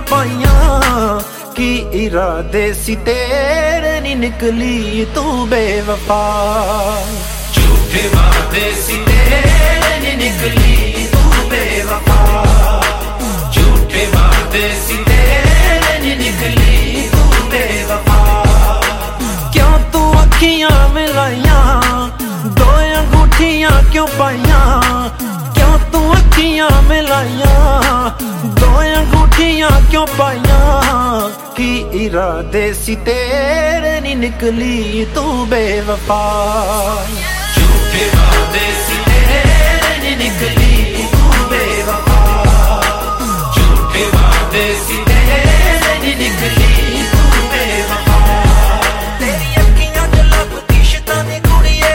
पाइयां की इरादे सी तेरे नी निकली तू बेवफा। झूठे वादे सी तेरे नी निकली तू बेवफा। झूठे वादे सी तेरे नी निकली तू बेवफा। क्यों तू अखियां मिलाइयां दो अंगूठियां क्यों पाइयां। क्यों तू अखियां मिलाइयां दो अंगूठियां क्यों पाइयां की इरादे सी तेरे नी निकली तू बेवफा। झूठे वादे सी तेरे नी निकली तू बेवफा। झूठे वादे सी तेरे नी निकली तू बेवफा। तेरी अखियां च लभदी शैतानी कुड़िए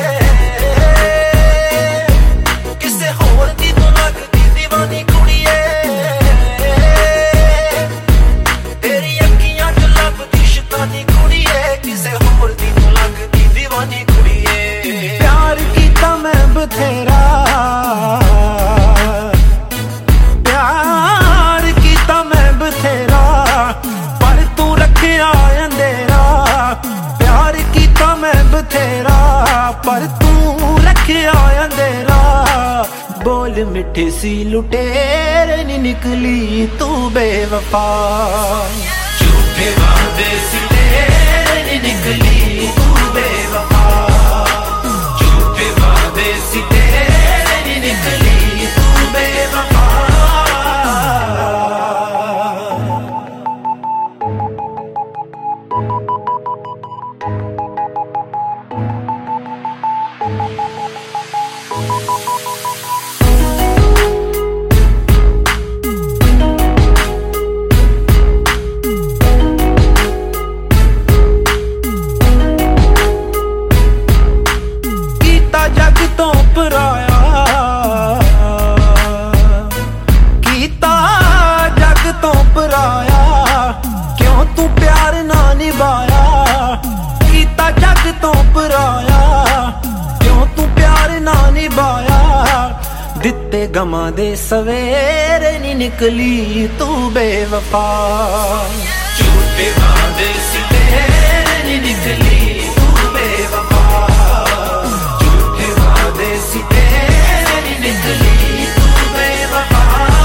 किसे होर दी तू लगदी दीवानी कुड़िए। तेरी अखियां च लभदी शैतानी कुड़िए किसे होर दी तू लगदी दीवानी कुड़िए। प्यार कीता मैं बथेरा प्यार कीता मैं बथेरा पर तू रखिया अंधेरा। प्यार कीता मैं बथेरा पर तू रखिया अंधेरा। बोल मिठे सी लुटेरे नी निकली तू बेवफा। झूठे वादे सी तेरे नी निकली तू बेवफा। झूठे वादे सी तेरे नी निकली तू बेवफा। जग तो पराया कीता जग तो पराया क्यों तू प्यार ना निभाया। कीता जग तो पराया क्यों तू प्यार ना निभाया। दिते गमां दे सवेरे नी निकली तू बेवफा। झूठे वादे सी तेरे नी निकली तू बेवफा। सी तेरे नी निकली तू बेवफा।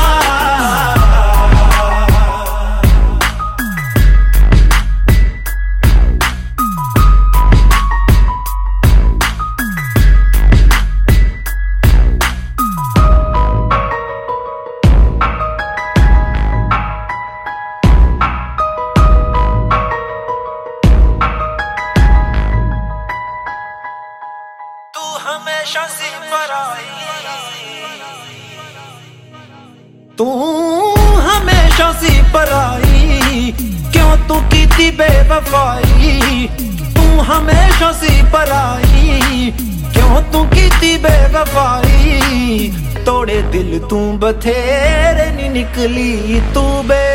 हमेशा सी पराई तू हमेशा सी पराई क्यों तू कीती बेवफाई। तू हमेशा सी पराई क्यों तू कीती बेवफाई। तोड़े दिल तू बथेरे नी निकली तू